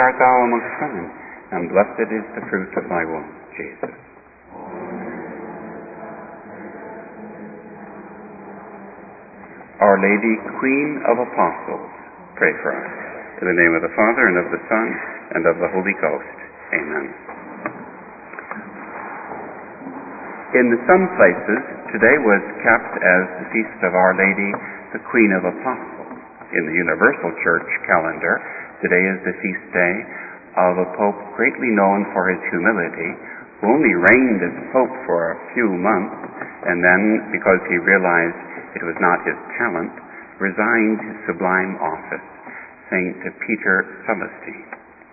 art thou amongst women, and blessed is the fruit of thy womb, Jesus. Our Lady, Queen of Apostles, pray for us. In the name of the Father, and of the Son, and of the Holy Ghost. Amen. In some places, today was kept as the feast of Our Lady, the Queen of Apostles. In the Universal Church calendar, today is the feast day of a pope greatly known for his humility, who only reigned as pope for a few months, and then, because he realized it was not his talent, resigned his sublime office, Saint Peter Celestine.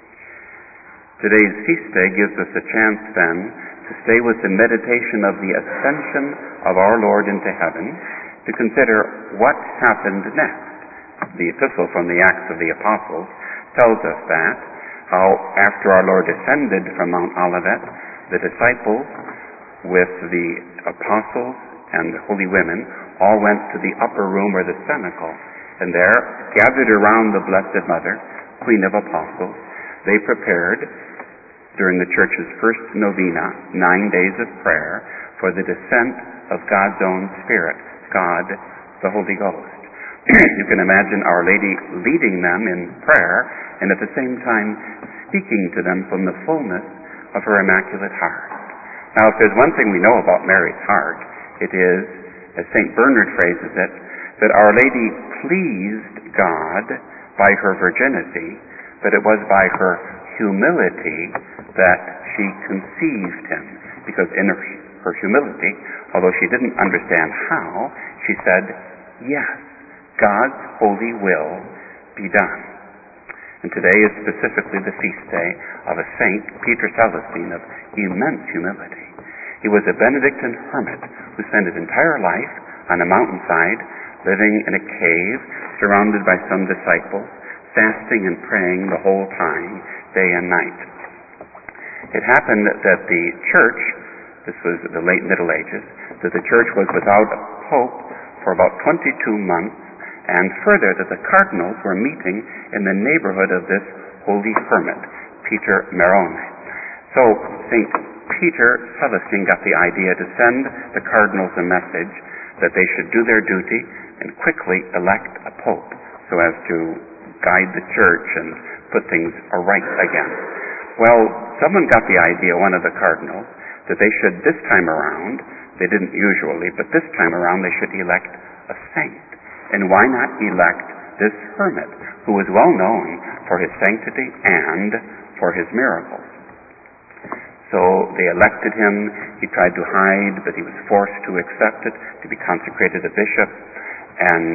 Today's feast day gives us a chance then to stay with the meditation of the ascension of our Lord into heaven, to consider what happened next. The epistle from the Acts of the Apostles tells us that, how after our Lord ascended from Mount Olivet, the disciples with the apostles and the holy women all went to the upper room or the cenacle, and there, gathered around the Blessed Mother, Queen of Apostles, they prepared, during the Church's first novena, 9 days of prayer for the descent of God's own Spirit, God, the Holy Ghost. You can imagine Our Lady leading them in prayer and at the same time speaking to them from the fullness of her Immaculate Heart. Now, if there's one thing we know about Mary's heart, it is, as St. Bernard phrases it, that Our Lady pleased God by her virginity, but it was by her humility that she conceived him. Because in her humility, although she didn't understand how, she said, yes, God's holy will be done. And today is specifically the feast day of a Saint, Peter Celestine, of immense humility. He was a Benedictine hermit who spent his entire life on a mountainside, living in a cave, surrounded by some disciples, fasting and praying the whole time, day and night. It happened that the church, this was the late Middle Ages, that the church was without a pope for about 22 months, and further that the cardinals were meeting in the neighborhood of this holy hermit, Peter Marone. So St. Peter Celestine got the idea to send the cardinals a message that they should do their duty and quickly elect a pope so as to guide the church and put things aright again. Well, someone got the idea, one of the cardinals, that they should this time around, they didn't usually, but this time around they should elect a saint. And why not elect this hermit, who was well known for his sanctity and for his miracles? So they elected him. He tried to hide, but he was forced to accept it, to be consecrated a bishop. And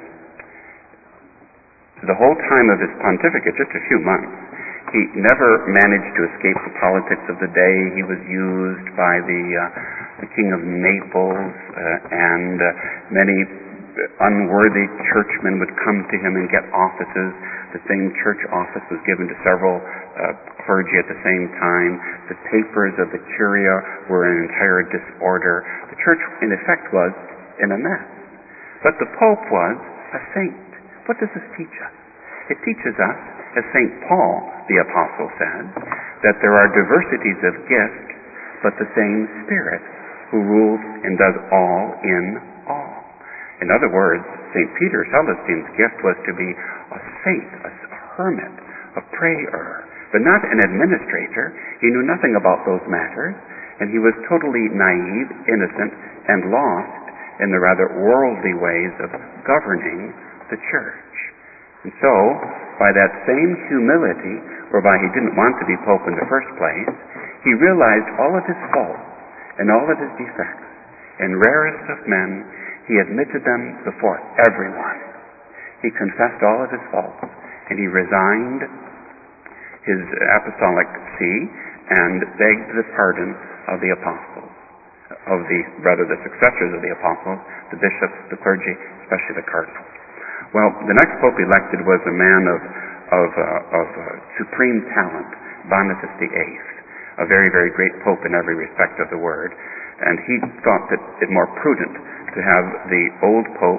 the whole time of his pontificate, just a few months, he never managed to escape the politics of the day. He was used by the King of Naples, and many unworthy churchmen would come to him and get offices. The same church office was given to several clergy at the same time. The papers of the curia were in entire disorder. The church, in effect, was in a mess. But the Pope was a saint. What does this teach us? It teaches us, as St. Paul the Apostle said, that there are diversities of gift, but the same Spirit who rules and does all in all. In other words, St. Peter Celestine's gift was to be a saint, a hermit, a prayer, but not an administrator. He knew nothing about those matters, and he was totally naive, innocent, and lost in the rather worldly ways of governing the church. And so, by that same humility, whereby he didn't want to be pope in the first place, he realized all of his faults and all of his defects, and rarest of men, he admitted them before everyone. He confessed all of his faults, and he resigned his apostolic see and begged the pardon of the apostles, the successors of the apostles, the bishops, the clergy, especially the cardinals. Well, the next pope elected was a man of supreme talent, Boniface VIII, a very, very great pope in every respect of the word, and he thought that it more prudent to have the old pope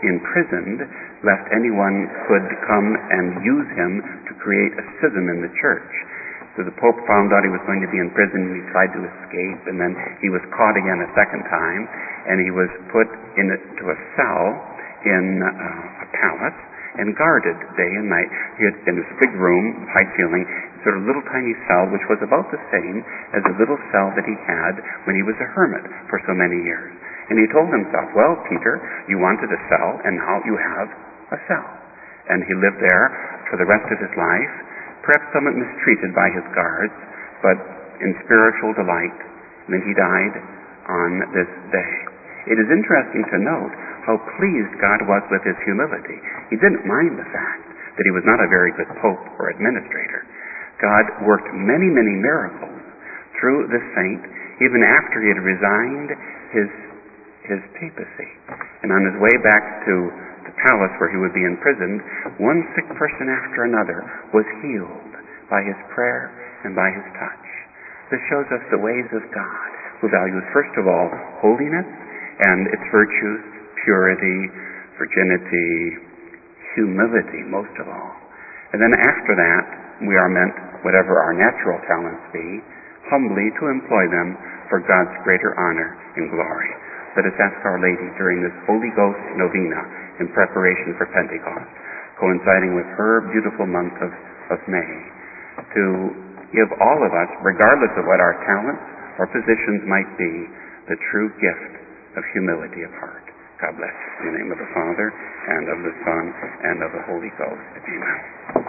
imprisoned, lest anyone could come and use him to create a schism in the church. So the Pope found out he was going to be in prison, and he tried to escape, and then he was caught again a second time, and he was put into a cell in a palace and guarded day and night. He had in this big room, high ceiling, sort of little tiny cell, which was about the same as the little cell that he had when he was a hermit for so many years. And he told himself, well, Peter, you wanted a cell, and now you have a cell. And he lived there for the rest of his life, perhaps somewhat mistreated by his guards, but in spiritual delight. And then he died on this day. It is interesting to note how pleased God was with his humility. He didn't mind the fact that he was not a very good pope or administrator. God worked many, many miracles through this saint, even after he had resigned his papacy. And on his way back to the palace where he would be imprisoned, one sick person after another was healed by his prayer and by his touch. This shows us the ways of God, who values, first of all, holiness and its virtues, purity, virginity, humility, most of all. And then after that, we are meant, whatever our natural talents be, humbly to employ them for God's greater honor and glory. Let us ask Our Lady during this Holy Ghost novena in preparation for Pentecost, coinciding with her beautiful month of May, to give all of us, regardless of what our talents or positions might be, the true gift of humility of heart. God bless you. In the name of the Father, and of the Son, and of the Holy Ghost. Amen.